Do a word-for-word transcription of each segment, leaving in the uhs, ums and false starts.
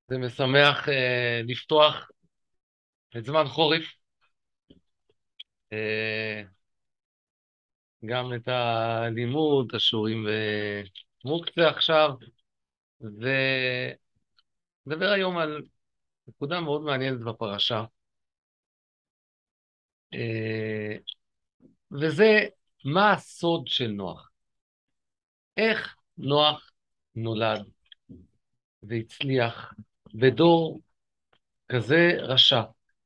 זה משמח אה, לפתוח את זמן חורף, אה, גם את הלימוד, השיעורים במוקצה עכשיו, ונדבר היום על נקודה מאוד מעניינת בפרשה, אה, וזה מה הסוד של נוח. איך נוח נולד והצליח בדור כזה רשע,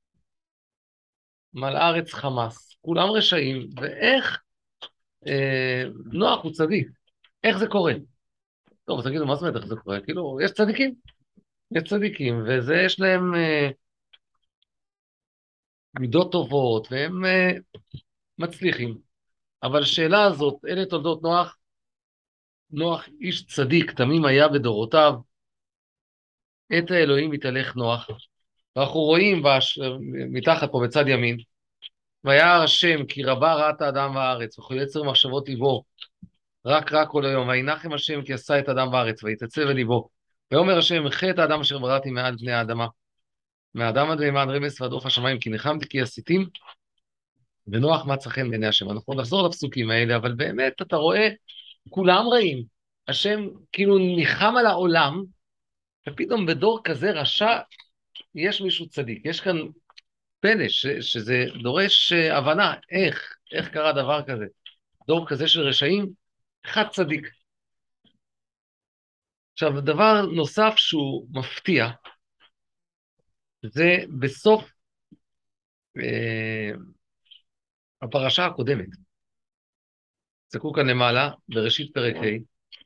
מלא ארץ חמאס, כולם רשעים, ואיך אה, נוח הוא צדיק, איך זה קורה? טוב, אז תגידו, מה זאת אומרת איך זה קורה? כאילו, יש צדיקים, יש צדיקים, וזה יש להם אה, מידות טובות, והם אה, מצליחים. אבל השאלה הזאת, אלה תולדות נוח, נוח איש צדיק, תמים היה בדורותיו, את האלוהים התהלך נוח. ואנחנו רואים בש... מתחת פה בצד ימין, וירא השם כי רבה רעת האדם בארץ, וכל יצר מחשבות ליבו, רק רק כל היום, וינחם השם כי עשה את האדם בארץ, ויתעצב אל ליבו. ויאמר השם, חי את האדם אשר בראתי מעל פני האדמה. מהאדם עד למען רמס ועד עוף השמיים, כי ניחמתי כי עשיתים, ונוח מצא חן בעיני השם. אנחנו נחזור לפסוקים האלה, אבל באמת אתה רואה, כולם רעים. השם כאילו ניחם על העולם, ופתאום בדור כזה רשע, יש מישהו צדיק. יש כאן פלא, ש, שזה דורש אה, הבנה, איך, איך קרה דבר כזה. דור כזה של רשעים, אחד צדיק. עכשיו, דבר נוסף שהוא מפתיע, זה בסוף אה, הפרשה הקודמת. תסתכלו כאן למעלה, בראשית פרק ה',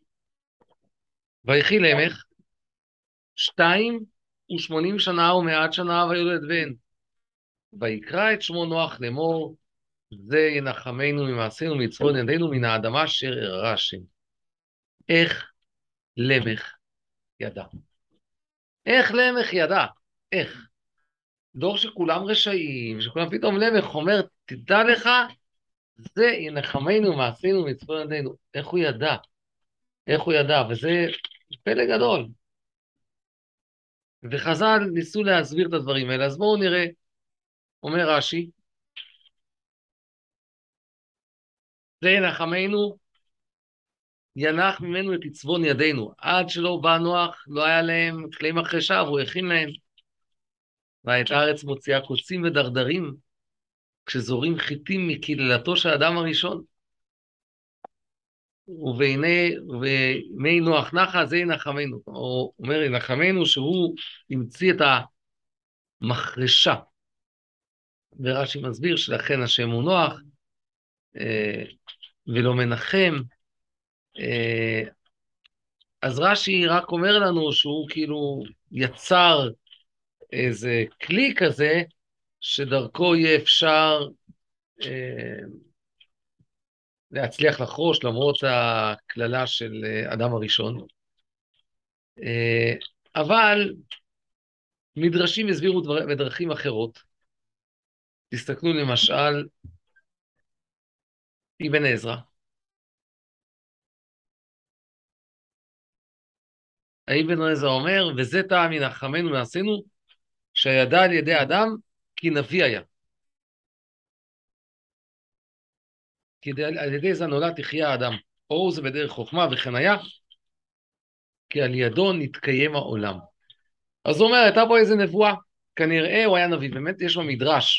ויחי למך, שתיים ושמונים שנה ומעט שנה ויולד בן. ויקרא את שמו נוח לאמור, זה ינחמנו ממעשינו מצפון ידינו מן האדמה אשר אררה השם. איך למך ידע? איך למך ידע? איך? דור שכולם רשעים, שכולם פתאום למך אומר, תדע לך, זה ינחמנו ממעשינו מצפון ידינו. איך הוא ידע? איך הוא ידע? וזה פלא גדול. וחז"ל ניסו להסביר את הדברים האלה, אז בואו נראה. אומר רש"י, זה ינחמנו, ינח ממנו את עצבון ידינו. עד שלא בא נוח, לא היה להם כלי מחרשה, והוא הכין להם. ואת הארץ מוציאה קוצים ודרדרים, כשזורים חיטים מקללתו של האדם הראשון. ובעיני, ומי נוח נחה, זה ינחמנו. הוא אומר, ינחמנו שהוא המציא את המחרשה. ורש"י מסביר שלכן השם הוא נוח, אה, ולא מנחם. אה, אז רש"י רק אומר לנו שהוא כאילו יצר איזה כלי כזה, שדרכו יהיה אפשר אה, להצליח לחרוש, למרות הכללה של אה, אדם הראשון. אה, אבל מדרשים הסבירו דבר, בדרכים אחרות. תסתכלו למשל, אבן עזרא. אבן עזרא אומר, וזה טעם ינחמנו מעשינו, שידע על ידי אדם כי נביא היה. כי על ידי זה נולד תחיה האדם. אור זה בדרך חוכמה וכן היה, כי על ידו נתקיים העולם. אז הוא אומר, הייתה פה איזה נבואה, כנראה הוא היה נביא. באמת יש במדרש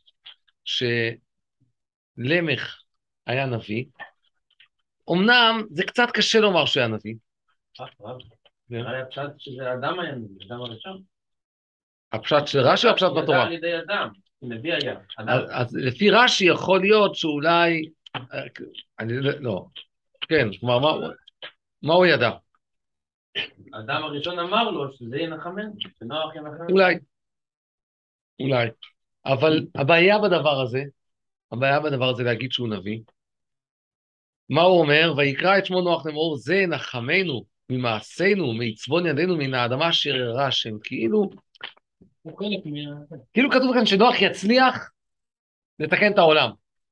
שלמך היה נביא. אמנם זה קצת קשה לומר שהוא היה נביא. נראה לי הפשט שזה אדם היה נביא, אדם הראשון. הפשט של רש"י או הפשט ידע בתורה? על ידי אדם, נביא היה, אז, אדם. אז לפי רש"י יכול להיות שאולי, אני לא, כן, כלומר, מה, מה הוא ידע? אדם הראשון אמר לו שזה ינחמנו, שנוח ינחמנו. אולי, אולי. אבל הבעיה בדבר הזה, הבעיה בדבר הזה להגיד שהוא נביא, מה הוא אומר? ויקרא את שמו נוח לאמור, זה נחמנו ממעשינו, מעצבון ידינו, מן האדמה אשר ירא השם. כאילו, הוא חלק מה... כאילו כתוב כאן שנוח יצליח לתקן את העולם.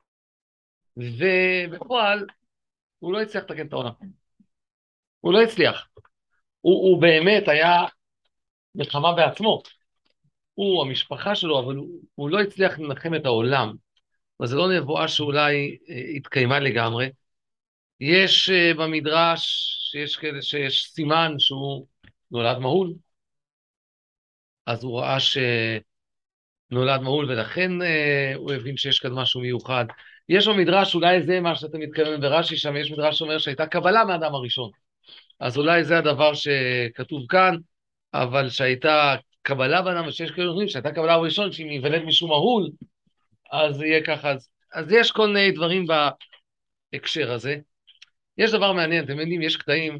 ובפועל, הוא לא הצליח לתקן את העולם. הוא לא הצליח. הוא, הוא באמת היה מלחמה בעצמו. הוא, המשפחה שלו, אבל הוא, הוא לא הצליח לנחם את העולם. אז זו לא נבואה שאולי אה, התקיימה לגמרי. יש אה, במדרש, שיש כאלה שיש סימן שהוא נולד מהול, אז הוא ראה שנולד מהול, ולכן אה, הוא הבין שיש כאן משהו מיוחד. יש במדרש, אולי זה מה שאתה מתכוון ברש"י, שם יש מדרש שאומר שהייתה קבלה מהאדם הראשון. אז אולי זה הדבר שכתוב כאן, אבל שהייתה קבלה באדם, ושיש כאלה אומרים שהייתה קבלה הראשון, שאם ייוולד מישהו מהול, אז זה יהיה ככה. אז, אז יש כל מיני דברים בהקשר הזה. יש דבר מעניין, אתם יודעים, יש קטעים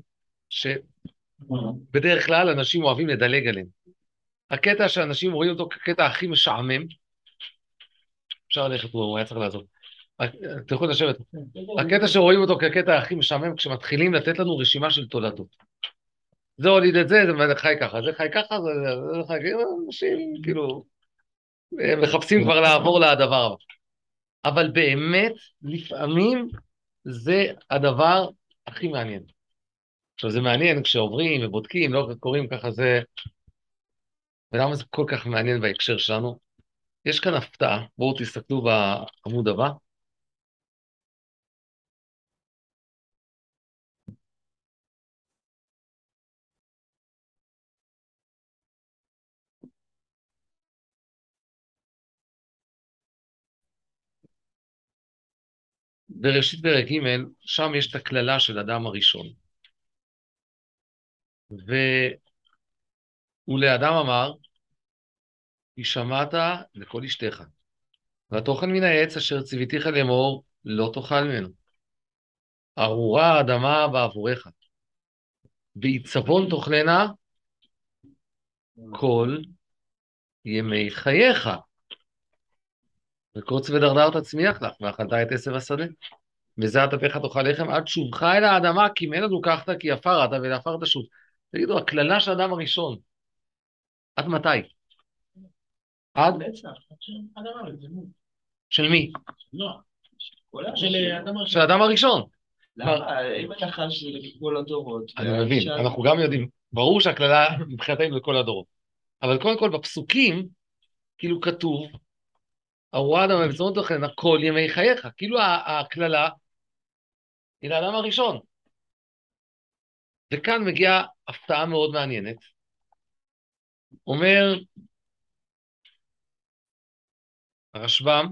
שבדרך כלל אנשים אוהבים לדלג עליהם. הקטע שאנשים רואים אותו כקטע הכי משעמם, אפשר ללכת פה, הוא היה צריך לעזוב. אתם יכולים לשבת. הקטע שרואים אותו כקטע הכי משעמם, כשמתחילים לתת לנו רשימה של תולדות. זה הוליד את זה, זה חי ככה, זה חי ככה, זה, זה חי ככה, אנשים כאילו הם מחפשים כבר לעבור לדבר הבא. אבל באמת, לפעמים זה הדבר הכי מעניין. עכשיו זה מעניין כשעוברים ובודקים, לא קוראים ככה זה... ולמה זה כל כך מעניין בהקשר שלנו? יש כאן הפתעה, בואו תסתכלו בעמוד הבא. בראשית פרק ג', שם יש את הכללה של אדם הראשון. ולאדם אמר, כי שמעת לכל אשתך, והתאכל מן העץ אשר ציוויתיך לאמור, לא תאכל ממנו. ארורה האדמה בעבורך, בעיצבון תאכלנה כל ימי חייך. וקוץ ודרדרת צמיח לך, ואכלת את עשב השדה. בזעת אפיך תאכל לחם עד שובך אל האדמה, כי ממנה לוקחת, כי עפר אתה ולעפר תשוב. תגידו, הכללה של האדם הראשון, עד מתי? עד? של מי? של האדם הראשון. למה? אם ככה של כל הדורות. אני מבין, אנחנו גם יודעים, ברור שהכללה מבחינתנו לכל הדורות. אבל קודם כל בפסוקים, כאילו כתוב, ארורה אדם ובצונות תאכלנה כל ימי חייך. כאילו הכללה היא לאדם הראשון. וכאן מגיעה הפתעה מאוד מעניינת. אומר הרשב"ם,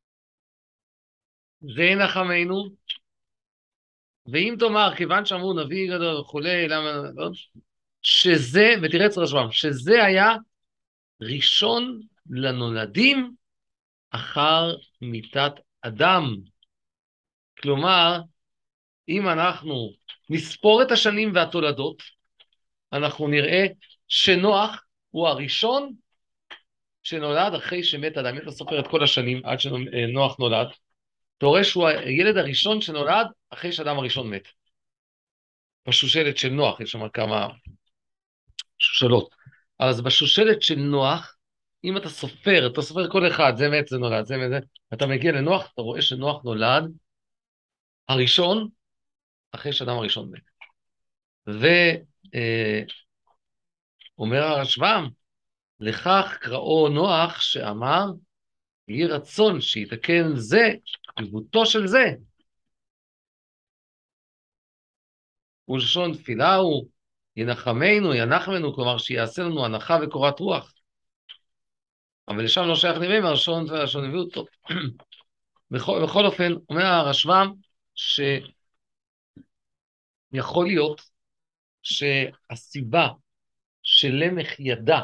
זה נחמנו, ואם תאמר, כיוון שאמרו נביא גדול וכולי, למה, לא, שזה, ותראה אצל הרשב"ם, שזה היה ראשון לנולדים אחר מיתת אדם. כלומר, אם אנחנו נספור את השנים והתולדות, אנחנו נראה שנוח הוא הראשון שנולד אחרי שמת אדם. אם אתה סופר את כל השנים עד שנוח נולד, אתה רואה שהוא הילד הראשון שנולד אחרי שאדם הראשון מת. בשושלת של נוח, יש שם כמה שושלות. אז בשושלת של נוח, אם אתה סופר, אתה סופר כל אחד, זה מת, זה נולד, זה מת, זה, אתה מגיע לנוח, אתה רואה שנוח נולד הראשון אחרי שאדם הראשון מת. ואומר הרשב"ם, לכך קראו נוח שאמר, יהי רצון שיתקן זה, עיוותו של זה. ולשון תפילה הוא, ינחמנו, ינחמנו, כלומר שיעשה לנו הנחה וקורת רוח. אבל לשם לא שייך נביאים, הראשון והראשון הביאו אותו. בכל, בכל אופן, אומר הרשב"ם, שיכול להיות שהסיבה שלמח ידע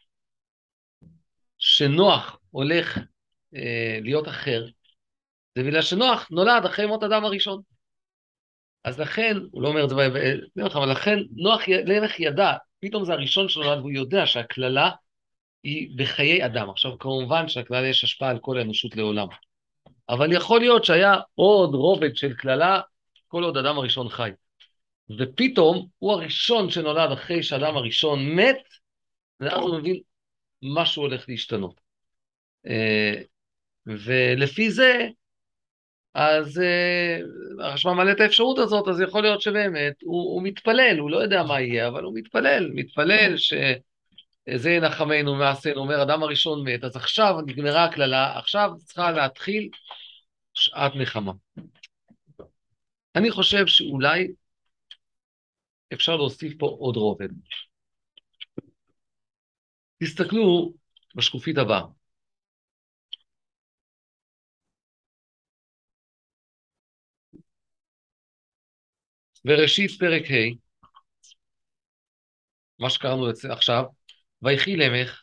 שנוח הולך אה, להיות אחר, זה בגלל שנוח נולד אחרי מות אדם הראשון. אז לכן, הוא לא אומר את זה, אבל לכן נוח למח ידע, פתאום זה הראשון שנולד, והוא יודע שהכללה היא בחיי אדם. עכשיו, כמובן שהכללה יש השפעה על כל האנושות לעולם. אבל יכול להיות שהיה עוד רובד של כללה, כל עוד אדם הראשון חי. ופתאום הוא הראשון שנולד אחרי שאדם הראשון מת, ואז הוא מבין משהו הולך להשתנות. ולפי זה, אז הרשב"ם מעלה את האפשרות הזאת, אז יכול להיות שבאמת הוא, הוא מתפלל, הוא לא יודע מה יהיה, אבל הוא מתפלל, מתפלל ש... זה ינחמנו מעשינו, אומר אדם הראשון מת, אז עכשיו נגמרה הכללה, עכשיו צריכה להתחיל שעת נחמה. אני חושב שאולי אפשר להוסיף פה עוד רובד. תסתכלו בשקופית הבאה. בראשית פרק ה', מה שקראנו עכשיו, ויחי למך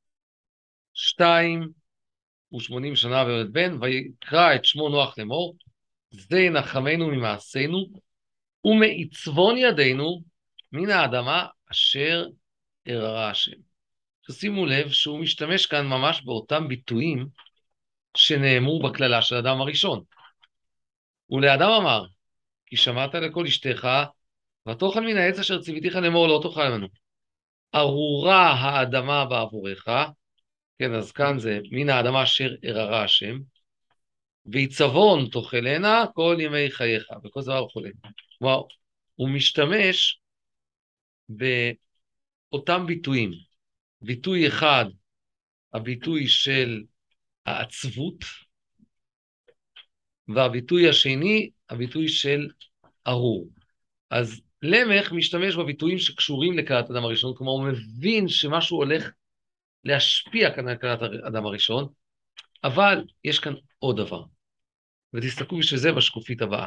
שתיים ושמונים שנה ולד בן, ויקרא את שמו נוח לאמור, זה ינחמנו ממעשינו, ומעצבון ידינו מן האדמה אשר אררה השם. תשימו לב שהוא משתמש כאן ממש באותם ביטויים שנאמרו בכללה של אדם הראשון. ולאדם אמר, כי שמעת לקול אשתך, ותאכל מן העץ אשר ציוויתיך לאמור לא תאכל ממנו. ארורה האדמה בעבורך, כן, אז כאן זה מן האדמה אשר אררה השם, ועיצבון תאכלנה כל ימי חייך, וכל דבר חולה. כלומר, הוא משתמש באותם ביטויים. ביטוי אחד, הביטוי של העצבות, והביטוי השני, הביטוי של ארור. אז למך משתמש בביטויים שקשורים לכלת אדם הראשון, כלומר הוא מבין שמשהו הולך להשפיע כאן על כלת אדם הראשון, אבל יש כאן עוד דבר. ותסתכלו בשביל זה בשקופית הבאה.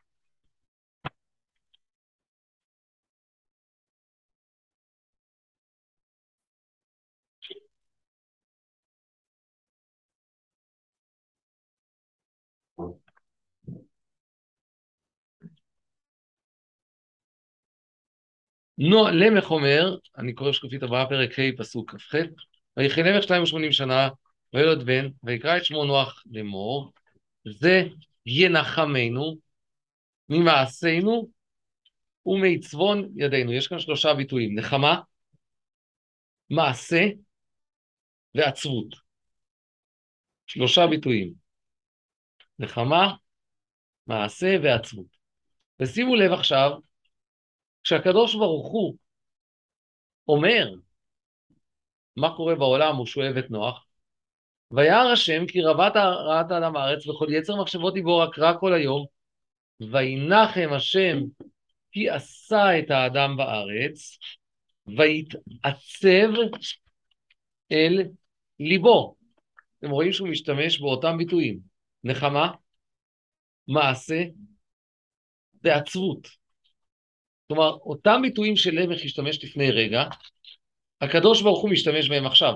נו, למך אומר, אני קורא שקופית הבאה, פרק ה' פסוק כ"ח, ויחי למך שתיים ושמונים שנה, וילד בן, ויקרא את שמו נוח לאמור, זה ינחמנו ממעשינו ומעצבון ידינו. יש כאן שלושה ביטויים, נחמה, מעשה ועצבות. שלושה ביטויים, נחמה, מעשה ועצבות. ושימו לב עכשיו, כשהקדוש ברוך הוא אומר מה קורה בעולם, הוא שואב את נוח, וירא השם כי רבת רעת האדם הארץ וכל יצר מחשבות יבור הקרא כל היום, וינחם השם כי עשה את האדם בארץ, ויתעצב אל ליבו. אתם רואים שהוא משתמש באותם ביטויים, נחמה, מעשה ועצבות. כלומר, אותם ביטויים של למך השתמש לפני רגע, הקדוש ברוך הוא משתמש בהם עכשיו.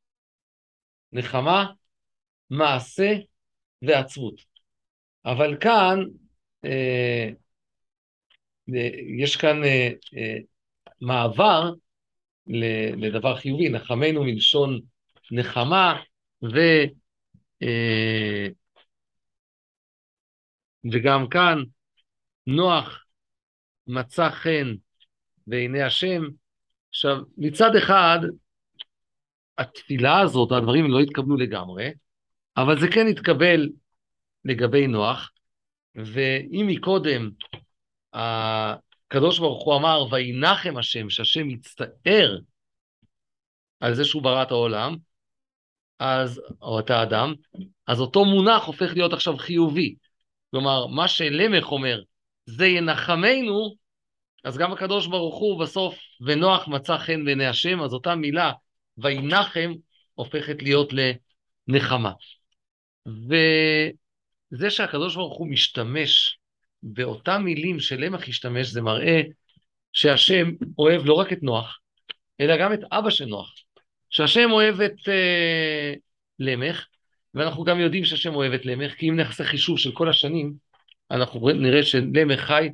נחמה, מעשה ועצבות. אבל כאן, אה, אה, יש כאן אה, אה, מעבר לדבר חיובי, נחמנו מלשון נחמה, ו, אה, וגם כאן, נוח מצא חן בעיני השם. עכשיו, מצד אחד, התפילה הזאת, הדברים לא התקבלו לגמרי, אבל זה כן התקבל לגבי נוח, ואם מקודם הקדוש ברוך הוא אמר, וינחם השם, שהשם יצטער על זה שהוא ברא את העולם, אז, או את האדם, אז אותו מונח הופך להיות עכשיו חיובי. כלומר, מה שלמך אומר, זה ינחמנו, אז גם הקדוש ברוך הוא בסוף, ונוח מצא חן בעיני השם, אז אותה מילה, וינחם, הופכת להיות לנחמה. וזה שהקדוש ברוך הוא משתמש באותם מילים שלמך השתמש, זה מראה שהשם אוהב לא רק את נוח, אלא גם את אבא של נוח. שהשם אוהב את אה, למך, ואנחנו גם יודעים שהשם אוהב את למך, כי אם נעשה חישוב של כל השנים, אנחנו נראה שלמך חי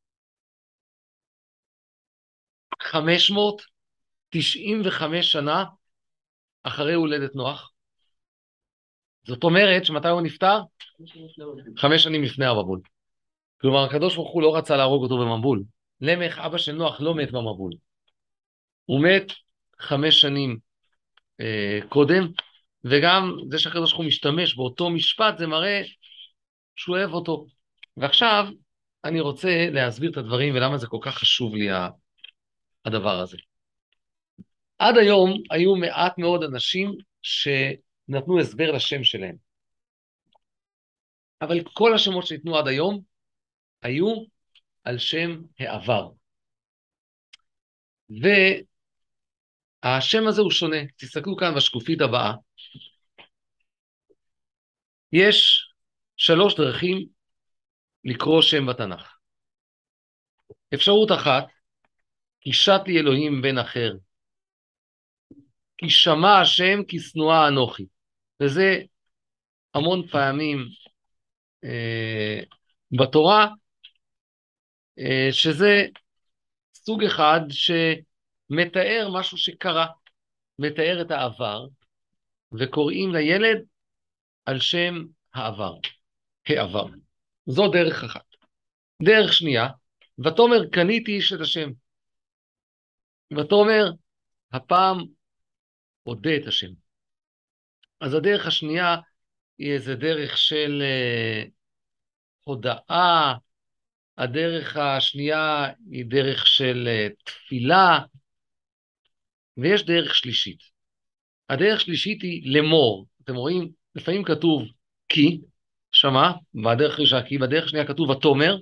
חמש מאות תשעים וחמש שנה אחרי הולדת נוח. זאת אומרת שמתי הוא נפטר? חמש שנים לפני המבול. כלומר, הקדוש ברוך הוא לא רצה להרוג אותו במבול. למך, אבא של נוח, לא מת במבול. הוא מת חמש שנים אה, קודם, וגם זה שהקדוש ברוך הוא משתמש באותו משפט, זה מראה שהוא אוהב אותו. ועכשיו אני רוצה להסביר את הדברים ולמה זה כל כך חשוב לי הדבר הזה. עד היום היו מעט מאוד אנשים שנתנו הסבר לשם שלהם. אבל כל השמות שניתנו עד היום היו על שם העבר. והשם הזה הוא שונה. תסתכלו כאן בשקופית הבאה. יש שלוש דרכים לקרוא שם בתנ"ך. אפשרות אחת, כי שט לי אלוהים בן אחר. כי שמע השם כי שנואה אנוכי. וזה המון פעמים אה, בתורה, אה, שזה סוג אחד שמתאר משהו שקרה, מתאר את העבר, וקוראים לילד על שם העבר, העבר. זו דרך אחת. דרך שנייה, ותאמר קניתי איש את השם. ותאמר, הפעם אודה את השם. אז הדרך השנייה היא איזה דרך של אה, הודאה, הדרך השנייה היא דרך של אה, תפילה, ויש דרך שלישית. הדרך שלישית היא למור. אתם רואים, לפעמים כתוב כי, שמה, בדרך ראשונה כי, בדרך שנייה כתוב ותאמר,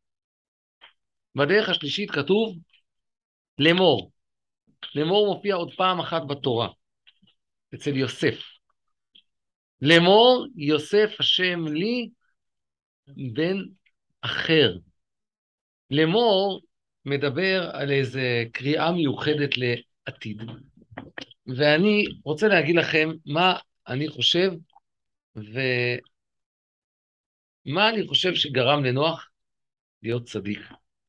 בדרך השלישית כתוב למור. למור מופיע עוד פעם אחת בתורה, אצל יוסף. לאמור יוסף השם לי בן אחר. לאמור מדבר על איזה קריאה מיוחדת לעתיד. ואני רוצה להגיד לכם מה אני חושב, ומה אני חושב שגרם לנוח להיות צדיק.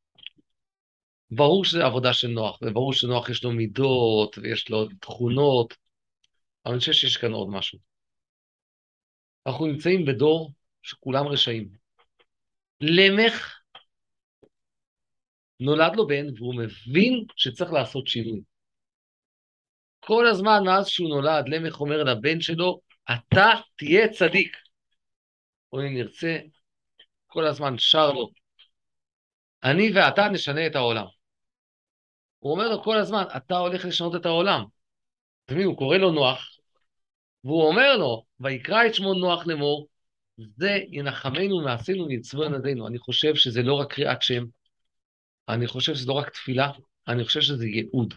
ברור שזה עבודה של נוח, וברור שנוח יש לו מידות, ויש לו תכונות, אבל אני חושב שיש כאן עוד משהו. אנחנו נמצאים בדור שכולם רשעים. למך נולד לו בן, והוא מבין שצריך לעשות שינוי. כל הזמן מאז שהוא נולד, למך אומר לבן שלו, אתה תהיה צדיק. או אם נרצה, כל הזמן שר לו, אני ואתה נשנה את העולם. הוא אומר לו כל הזמן, אתה הולך לשנות את העולם. תמיד הוא קורא לו נוח, והוא אומר לו, ויקרא את שמו נוח לאמור, זה ינחמנו מעשינו נצבון ידינו. אני חושב שזה לא רק קריאת שם, אני חושב שזה לא רק תפילה, אני חושב שזה ייעוד.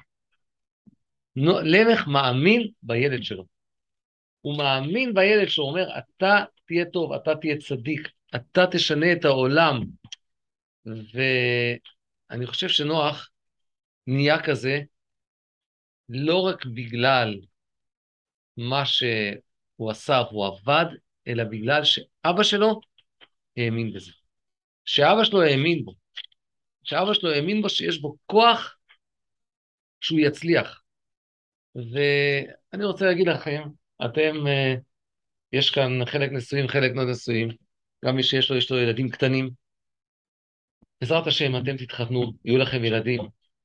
למך מאמין בילד שלו. הוא מאמין בילד שלו, אומר, אתה תהיה טוב, אתה תהיה צדיק, אתה תשנה את העולם. ואני חושב שנוח נהיה כזה, לא רק בגלל מה שהוא עשה והוא עבד, אלא בגלל שאבא שלו האמין בזה. שאבא שלו האמין בו. שאבא שלו האמין בו שיש בו כוח שהוא יצליח. ואני רוצה להגיד לכם, אתם, יש כאן חלק נשואים, חלק לא נשואים, גם מי שיש לו, יש לו ילדים קטנים. בעזרת השם, אתם תתחתנו, יהיו לכם ילדים,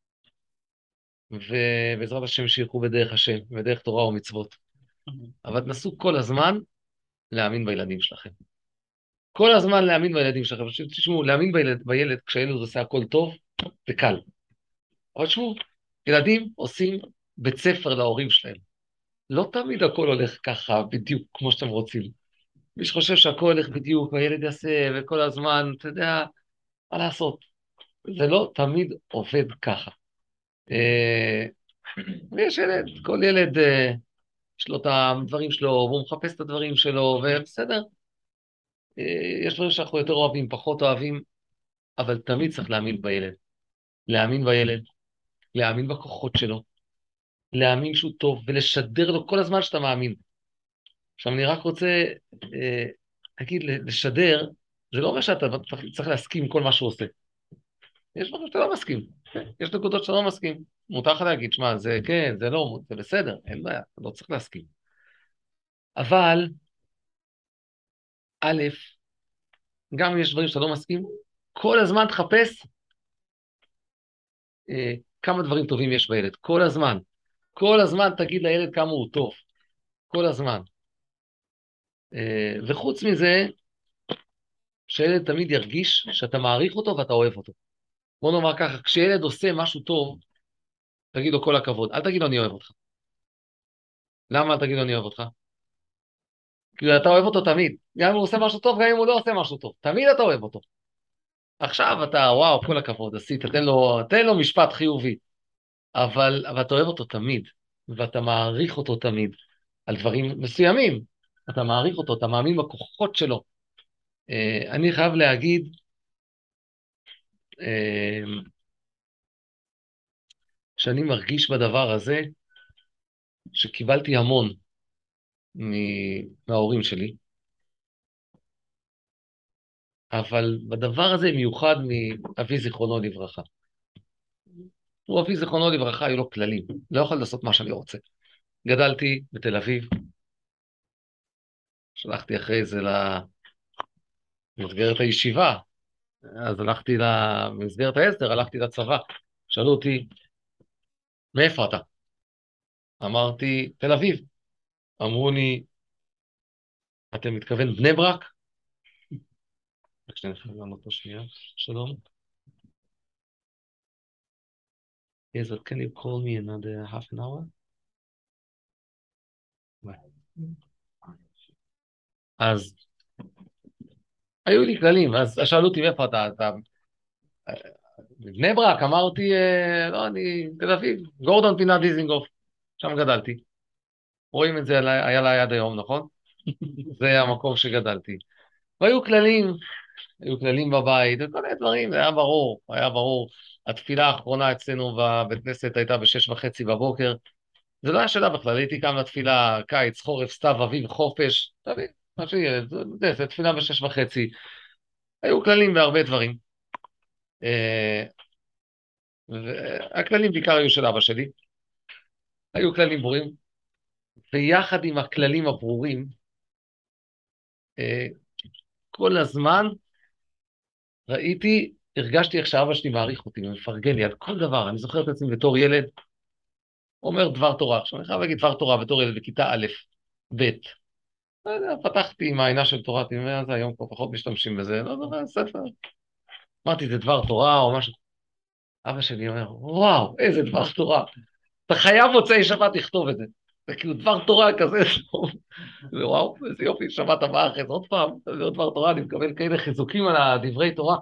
ובעזרת השם שילכו בדרך השם, בדרך תורה ומצוות. אבל תנסו כל הזמן להאמין בילדים שלכם. כל הזמן להאמין בילדים שלכם. תשמעו, להאמין בילד, בילד כשהילד עושה הכל טוב, זה קל. אבל תשמעו, ילדים עושים בית ספר להורים שלהם. לא תמיד הכל הולך ככה, בדיוק כמו שאתם רוצים. מי שחושב שהכל הולך בדיוק, והילד יעשה, וכל הזמן, אתה יודע, מה לעשות? זה לא תמיד עובד ככה. אה, ויש ילד, כל ילד אה, יש לו את הדברים שלו, והוא מחפש את הדברים שלו, ובסדר. אה, יש דברים שאנחנו יותר אוהבים, פחות אוהבים, אבל תמיד צריך להאמין בילד. להאמין בילד, להאמין בכוחות שלו, להאמין שהוא טוב, ולשדר לו כל הזמן שאתה מאמין. עכשיו אני רק רוצה, אה, להגיד, לשדר, זה לא אומר שאתה צריך להסכים עם כל מה שהוא עושה. יש דברים שאתה לא מסכים, יש נקודות שאתה לא מסכים. מותר לך להגיד, שמה, זה כן, זה לא, זה בסדר, אין בעיה, אתה לא צריך להסכים. אבל, א', גם אם יש דברים שאתה לא מסכים, כל הזמן תחפש אה, כמה דברים טובים יש בילד, כל הזמן. כל הזמן תגיד לילד כמה הוא טוב, כל הזמן. אה, וחוץ מזה, שילד תמיד ירגיש שאתה מעריך אותו ואתה אוהב אותו. בוא נאמר ככה, כשילד עושה משהו טוב, תגיד לו כל הכבוד, אל תגיד לו אני אוהב אותך. למה אל תגיד לו אני אוהב אותך? כי אתה אוהב אותו תמיד, גם אם הוא עושה משהו טוב, גם אם הוא לא עושה משהו טוב, תמיד אתה אוהב אותו. עכשיו אתה, וואו, כל הכבוד, עשית, תן לו, תן לו משפט חיובי, אבל, אבל אתה אוהב אותו תמיד, ואתה מעריך אותו תמיד, על דברים מסוימים, אתה מעריך אותו, אתה מאמין בכוחות שלו. אה, אני חייב להגיד, אה, שאני מרגיש בדבר הזה, שקיבלתי המון מ- מההורים שלי, אבל בדבר הזה מיוחד מאבי זיכרונו לברכה. הוא אבי זיכרונו לברכה, היו לו כללים, לא יכול לעשות מה שאני רוצה. גדלתי בתל אביב, שלחתי אחרי זה למסגרת הישיבה, אז הלכתי למסגרת ההסדר, הלכתי לצבא. שאלו אותי, מאיפה אתה? אמרתי, תל אביב. אמרו לי, אתה מתכוון בני ברק? רק שנייה, אני חייב לענות פה שנייה. שלום. Yes, but can you call me another half an hour? אז היו לי כללים, אז שאלו אותי מאיפה אתה, אתה בבני ברק, אמרתי, אה, לא, אני תל אביב, גורדון פינת דיזינגוף, שם גדלתי. רואים את זה, עלי- היה לה עד היום, נכון? זה המקום שגדלתי. והיו כללים, היו כללים בבית, וכל מיני דברים, זה היה ברור, היה ברור. התפילה האחרונה אצלנו בבית כנסת הייתה בשש וחצי בבוקר, זה לא היה שאלה בכלל, הייתי קם לתפילה קיץ, חורף, סתיו, אביב, חופש, תבין, מה שיהיה, זה, זה, זה תפילה בשש וחצי. היו כללים בהרבה דברים. אה, והכללים בעיקר היו של אבא שלי, היו כללים ברורים, ויחד עם הכללים הברורים, אה, כל הזמן ראיתי, הרגשתי איך שאבא שלי מעריך אותי ומפרגן לי על כל דבר. אני זוכר את עצמי בתור ילד, אומר דבר תורה. עכשיו אני חייב להגיד דבר תורה בתור ילד בכיתה א', ב'. לא יודע, פתחתי עם העינה של תורה, תראה, מה זה היום כבר פחות משתמשים בזה, לא יודע, ספר. אמרתי, זה דבר תורה או משהו. אבא שלי אומר, וואו, איזה דבר תורה. אתה חייב מוצאי שבת לכתוב את זה. זה כאילו דבר תורה כזה, וואו, איזה יופי, שבת הבאה אחרי זה עוד פעם, זה עוד דבר תורה, אני מקבל כאלה חיזוקים על הדברי תורה.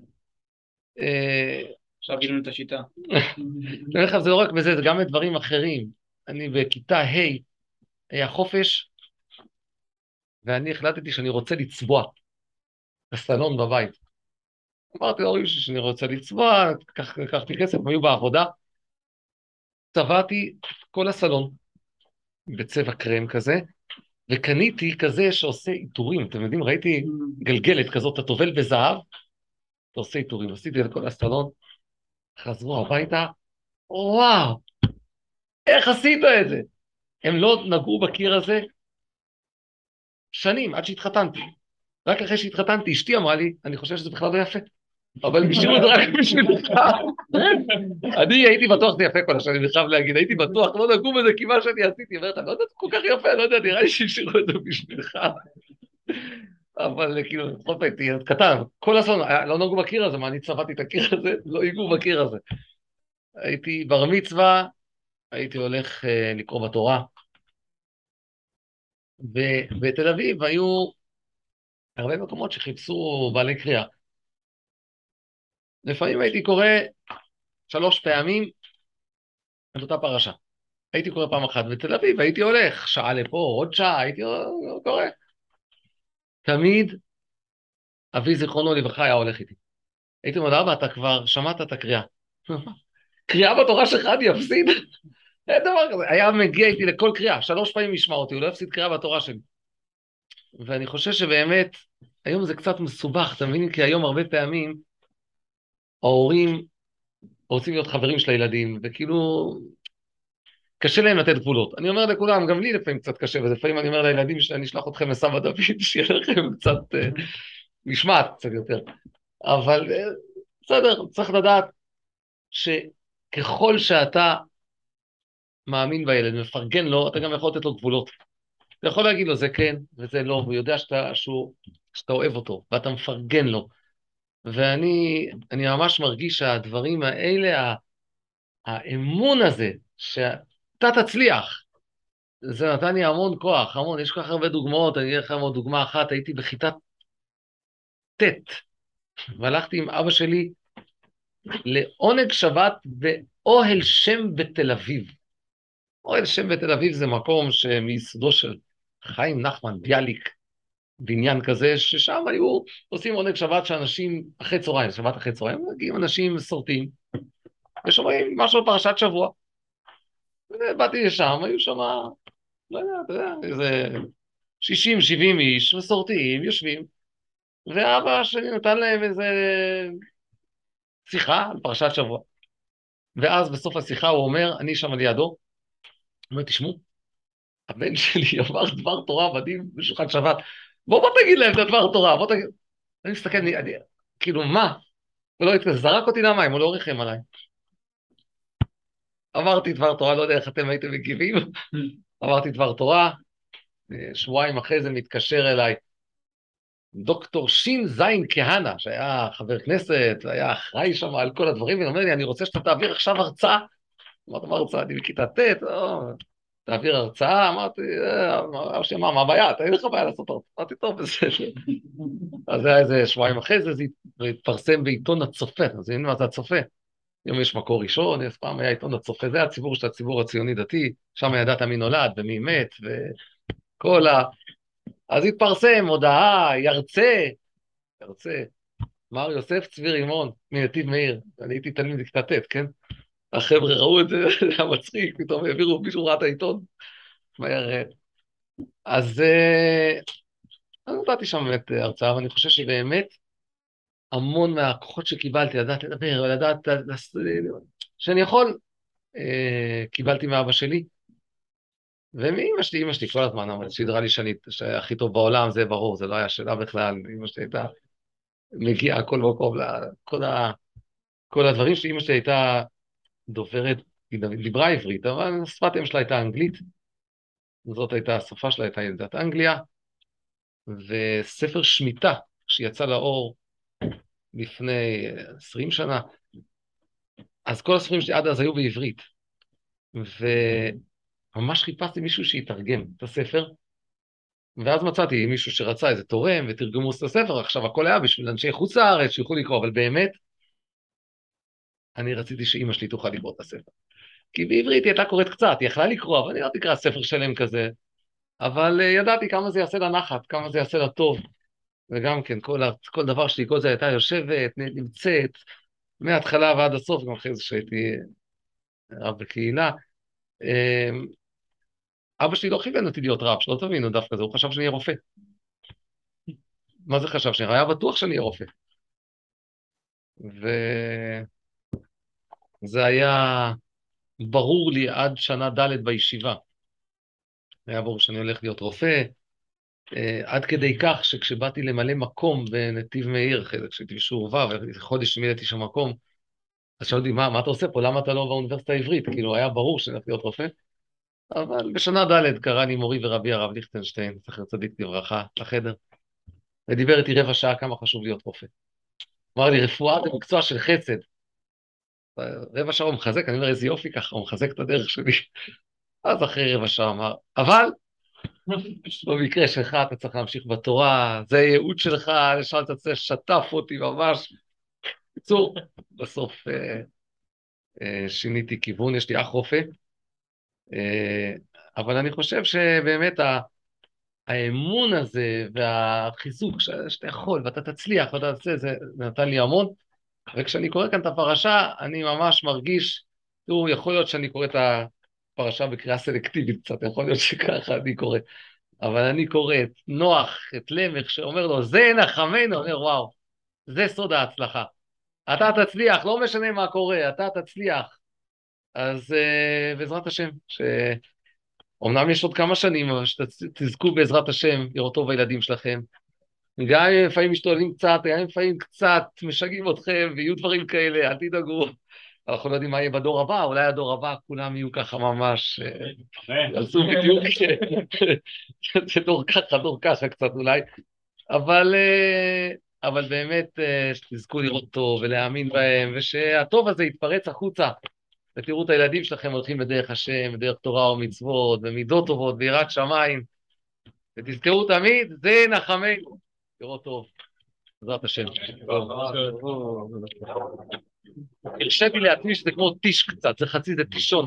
אה, עכשיו גילינו את השיטה. דרך אגב, זה לא רק בזה, זה גם בדברים אחרים. אני בכיתה ה' היה חופש, ואני החלטתי שאני רוצה לצבוע בסלון בבית. אמרתי להורים שלי שאני רוצה לצבוע, לקח- לקחתי כסף, הם היו בעבודה, צבעתי את כל הסלון בצבע קרם כזה, וקניתי כזה שעושה עיטורים. אתם יודעים, ראיתי גלגלת כזאת, אתה טובל בזהב, אתה עושה עיטורים. עשיתי את כל הסלון, חזרו הביתה, וואו, איך עשית את זה? הם לא נגעו בקיר הזה שנים, עד שהתחתנתי. רק אחרי שהתחתנתי, אשתי אמרה לי, אני חושב שזה בכלל לא יפה. אבל הם השאירו את זה רק בשבילך. אני הייתי בטוח שזה יפה כל השנים, אני חייב להגיד, הייתי בטוח, לא נגעו בזה כי מה שאני עשיתי, אומרת, אני לא יודע, זה כל כך יפה, אני לא יודע, נראה לי שהשאירו את זה בשבילך. אבל כאילו, לפחות הייתי ילד קטן, כל הזמן, היה- לא נגעו בקיר הזה, מה, אני צבעתי את הקיר הזה? לא ייגעו בקיר הזה. הייתי בר מצווה, הייתי הולך אה, לקרוא בתורה, ובתל אביב היו הרבה מקומות שחיפשו בעלי קריאה. לפעמים הייתי קורא שלוש פעמים את אותה פרשה. הייתי קורא פעם אחת בתל אביב, הייתי הולך שעה לפה, עוד שעה, הייתי קורא. תמיד אבי זיכרונו לברכה היה הולך איתי. הייתי אומר, אבא, אתה כבר שמעת את הקריאה. קריאה בתורה שלך אני אפסיד? אין דבר כזה. היה מגיע איתי לכל קריאה, שלוש פעמים ישמע אותי, הוא לא יפסיד קריאה בתורה שלי. ואני חושב שבאמת, היום זה קצת מסובך, אתה מבין? כי היום הרבה פעמים ההורים רוצים להיות חברים של הילדים, וכאילו קשה להם לתת גבולות. אני אומר לכולם, גם לי לפעמים קצת קשה, ולפעמים אני אומר לילדים שאני אשלח אתכם לסבא דוד, שיהיה לכם קצת אה, משמעת קצת יותר. אבל אה, בסדר, צריך לדעת שככל שאתה מאמין בילד, מפרגן לו, אתה גם יכול לתת לו גבולות. אתה יכול להגיד לו, זה כן, וזה לא, הוא יודע שאתה, שהוא, שאתה אוהב אותו, ואתה מפרגן לו. ואני אני ממש מרגיש שהדברים האלה, האמון הזה, שאתה תצליח, זה נתן לי המון כוח, המון, יש כל כך הרבה דוגמאות, אני אגיד לך עוד דוגמה אחת, הייתי בכיתה ט', והלכתי עם אבא שלי לעונג שבת באוהל שם בתל אביב. אוהל שם בתל אביב זה מקום שמייסדו של חיים נחמן ביאליק, בניין כזה, ששם היו עושים עונג שבת שאנשים אחרי צהריים, שבת אחרי צהריים, מגיעים אנשים מסורתיים, ושומעים משהו בפרשת שבוע. ובאתי לשם, היו שם, לא יודע, אתה יודע, איזה שישים שבעים איש מסורתיים יושבים, ואבא שלי נתן להם איזה שיחה על פרשת שבוע. ואז בסוף השיחה הוא אומר, אני שם לידו, הוא אומר, תשמעו, הבן שלי אמר דבר תורה מדהים בשולחן שבת, בוא בוא תגיד להם את הדבר תורה, בוא תגיד. אני מסתכל, אני, אני, כאילו, מה? הוא לא התכנס, זרק אותי למים, הוא לא ריחם עליי. אמרתי דבר תורה, לא יודע איך אתם הייתם מגיבים, אמרתי דבר תורה, שבועיים אחרי זה מתקשר אליי, דוקטור שין זין כהנא, שהיה חבר כנסת, היה אחראי שם על כל הדברים, ואומר לי, אני רוצה שאתה תעביר עכשיו הרצאה. אמרתי, מה הרצאה? אני בכיתה ט', לא, תעביר הרצאה, אמרתי, אבא שלי אמר, מה הבעיה? אין לך בעיה לעשות הרצאה. אמרתי, טוב, בסדר. אז זה היה איזה שבועיים אחרי זה, זה התפרסם בעיתון הצופה, אז הנה מה זה הצופה. היום יש מקור ראשון, אז פעם היה עיתון הצופה, זה הציבור של הציבור הציוני-דתי, שם ידעת מי נולד ומי מת, וכל ה... אז התפרסם, הודעה, ירצה, ירצה, מר יוסף צבי רימון, מנתיב מאיר, אני הייתי תלמיד בכיתה ט', כן? החבר'ה ראו את זה, זה היה מצחיק, פתאום העבירו, מישהו ראה את העיתון, מהר. אז אה, אז נתתי שם באמת הרצאה, ואני חושב שבאמת המון מהכוחות שקיבלתי, לדעת לדבר, לדעת, שאני יכול, אה, קיבלתי מאבא שלי, ומאמא שלי, אמא שלי כל הזמן אמרה, שידרה לי שאני הכי טוב בעולם, זה ברור, זה לא היה שאלה בכלל, אמא שלי הייתה מגיעה כל מקום, כל, ה, כל הדברים שלי, אמא שלי הייתה דוברת, היא דיברה עברית, אבל שפת אם שלה הייתה אנגלית, זאת הייתה השפה שלה, הייתה ילידת אנגליה, וספר שמיטה, שיצא לאור לפני עשרים שנה, אז כל הספרים שלי עד אז היו בעברית, וממש חיפשתי מישהו שיתרגם את הספר, ואז מצאתי מישהו שרצה איזה תורם ותרגמו את הספר, עכשיו הכל היה בשביל אנשי חוץ לארץ שיוכלו לקרוא, אבל באמת, אני רציתי שאמא שלי תוכל לקרוא את הספר. כי בעברית היא הייתה קוראת קצת, היא יכלה לקרוא, אבל אני לא תקרא ספר שלם כזה, אבל uh, ידעתי כמה זה יעשה לה נחת, כמה זה יעשה לה טוב, וגם כן, כל, כל דבר שלי, כל זה הייתה יושבת, נמצאת, מההתחלה ועד הסוף, גם אחרי זה שהייתי רב בקהילה. אמ, אבא שלי לא כיוון אותי להיות רב, שלא תבינו דווקא זה, הוא חשב שאני אהיה רופא. מה זה חשב? שאני היה בטוח שאני אהיה רופא. וזה היה ברור לי עד שנה ד' בישיבה. היה ברור שאני הולך להיות רופא, אה, עד כדי כך שכשבאתי למלא מקום בנתיב מאיר, אחרי זה כשהייתי בשיעור ו', חודש מילאתי שם מקום, אז שאלו אותי, מה, מה אתה עושה פה? למה אתה לא באוניברסיטה העברית? כאילו, היה ברור שאני הולך להיות רופא. אבל בשנה ד' קרא לי מורי ורבי הרב ליכטנשטיין, זכר צדיק לברכה, לחדר, ודיבר איתי רבע שעה כמה חשוב להיות רופא. אמר לי, רפואה זה מקצוע של חסד. רבע שעה הוא מחזק, אני אומר, איזה יופי ככה, הוא מחזק את הדרך שלי. אז אחרי רבע שעה אמר, אבל במקרה שלך אתה צריך להמשיך בתורה, זה הייעוד שלך, לשאול את זה, שטף אותי ממש. בקיצור, בסוף אה, אה, שיניתי כיוון, יש לי אח רופא, אה, אבל אני חושב שבאמת ה... האמון הזה והחיזוק ש... שאתה יכול ואתה תצליח ואתה תעשה, זה נתן לי המון, וכשאני קורא כאן את הפרשה, אני ממש מרגיש, תראו, יכול להיות שאני קורא את הפרשה בקריאה סלקטיבית קצת, יכול להיות שככה אני קורא, אבל אני קורא את נוח, את למך, שאומר לו, זה נחמנו, אומר, וואו, זה סוד ההצלחה. אתה תצליח, לא משנה מה קורה, אתה תצליח. אז uh, בעזרת השם, שאומנם יש עוד כמה שנים, אבל שתזכו בעזרת השם לראות טוב הילדים שלכם. גם אם לפעמים משתוללים קצת, גם אם לפעמים קצת משגעים אתכם, ויהיו דברים כאלה, אל תדאגו. אנחנו לא יודעים מה יהיה בדור הבא, אולי הדור הבא, כולם יהיו ככה ממש, יעשו בדיוק, זה דור ככה, דור ככה קצת אולי, אבל, אבל באמת שתזכו לראות טוב ולהאמין בהם, ושהטוב הזה יתפרץ החוצה, ותראו את הילדים שלכם הולכים בדרך השם, בדרך תורה ומצוות, ומידות טובות, ויראת שמיים, ותזכרו תמיד, זה נחמנו. תראו טוב, בעזרת השם. הרשיתי לעצמי שזה כמו טיש קצת, זה חצי, זה טישון.